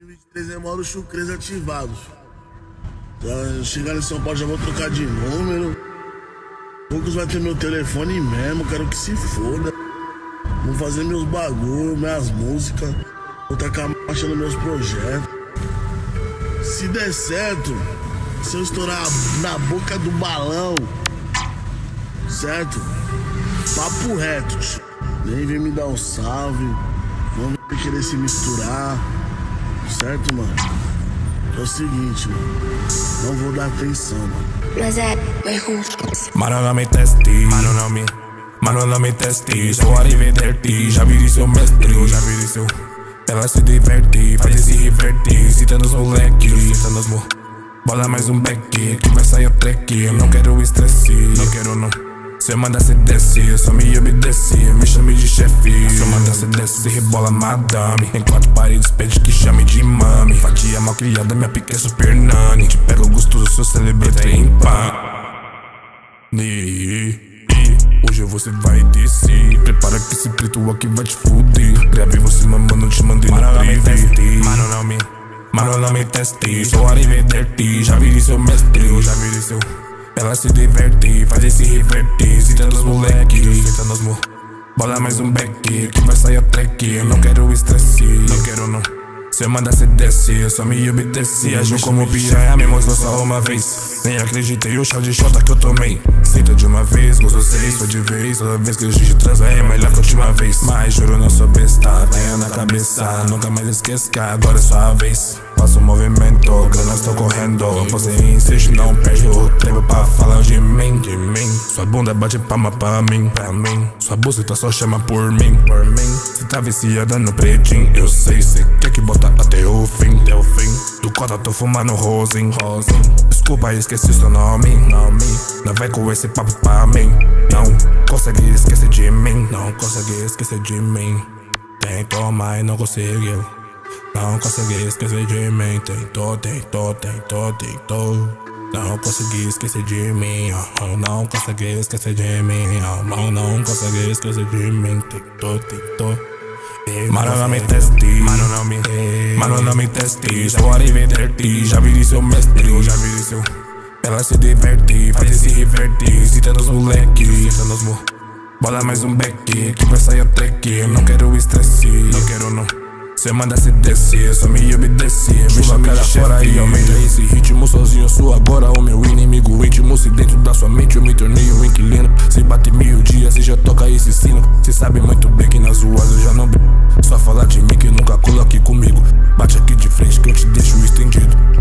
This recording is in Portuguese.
2023 é moro chucrês ativados. Já chegar em São Paulo já vou trocar de número. Poucos vai ter meu telefone mesmo, quero que se foda. Vou fazer meus bagulho, minhas músicas. Vou tacar marcha nos meus projetos. Se der certo, se eu estourar na boca do balão, certo? Papo reto, nem vem me dar um salve. Não vem querer se misturar, certo, mano? É o seguinte, mano, não vou dar atenção, mano. Mano, não me testi, mano, não me testi. Sou arrivederti, já vi seu mestre, já vi seu. Ela se diverte, faz se revertir. Citando os moleques, citando os bola mais um back, que vai sair o track. Eu não quero estresse, não quero não. Se eu mandar cê desce, só me obedece, me chame de chefe. Se eu mandar cê desce, rebola madame. Em quatro paredes pede que chame de mami. Fatia mal criada, minha pique é super nani. Te pego gostoso, seu celebrity em pá. Hoje você vai descer. Prepara que esse preto aqui vai te fuder. Gravei você mamando, te mandei no privé. Mano, não me teste. Sou arrivederti, já vi seu mestre, já vi seu. Ela se diverte, faz se revertir. Citando os moleques, citando os bola mais um back, que vai sair a track. Eu não quero estresse, não quero não. Se eu mandar cê desce, só me obedece. Agiu como piranha, me mostrou só uma vez. Nem acreditei o chá de chota que eu tomei. Sinto de uma vez, gosto seis, foi de vez. Toda vez que a gente transa é melhor que a última vez. Mas juro não sou besta, venha na cabeça. Nunca mais esqueça que agora é sua vez. Faço movimento, grana estou correndo. Você insiste, não perde o tempo pra falar de mim, de mim. Sua bunda bate palma pra mim, pra mim. Sua buceta só chama por mim, por mim. Cê tá viciada no pretinho, eu sei. Cê quer que bota até o fim, até o fim. Do cota tô fumando rosin, rosin. Desculpa, esqueci seu nome, nome. Não vai com esse papo pra mim. Não consegue esquecer de mim, não consegue esquecer de mim. Tentou, mas não conseguiu. Não consegui esquecer de mim. Tentou. Não consegui esquecer de mim. Não consegui esquecer de mim. Não consegui esquecer de mim. Tentou. Mano, não me testi, mano, não me testi. Sou arrivederti, já vi seu mestre, já vi seu. Ela se diverte, faz se revertir. Citando os moleques, citando os bola mais um back, que vai sair a track. Eu não quero estresse, não quero não. Cê manda cê descer, só me obedece. Me chama de fora e aumenta esse ritmo sozinho. Sou agora o meu inimigo íntimo. Se dentro da sua mente eu me tornei um inquilino. Se bate 1000 dias, cê já toca esse sino. Cê sabe muito bem que nas ruas eu já não bebo. Só falar de mim que nunca coloque comigo. Bate aqui de frente que eu te deixo estendido.